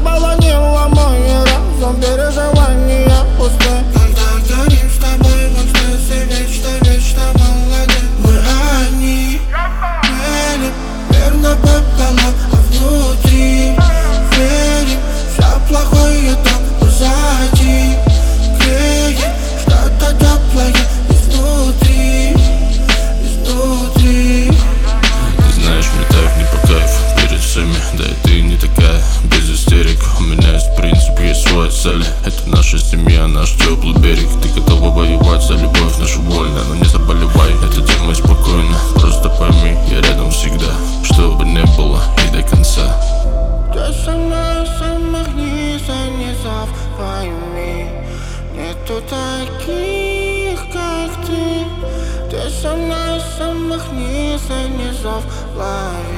заполонила мой разум, переживания пусты. Когда горим с тобой в экстазе, вечно молодым. Мы одни, верим, верно пополам, а внутри верим, все плохое там позади. Греет что-то теплое изнутри. Ты знаешь, мне так не по кайфу перед всеми, да и ты не такая, без истерик. У меня есть принцип, есть свои цели. Это наша семья, наш теплый берег. Ты готова воевать за любовь нашу вольно, но не заболевай, это делай спокойно. Просто пойми, я рядом всегда, что бы ни было и до конца. Ты со мной с самых низов, пойми, нету таких, как ты. Ты со мной с самых низов, лови.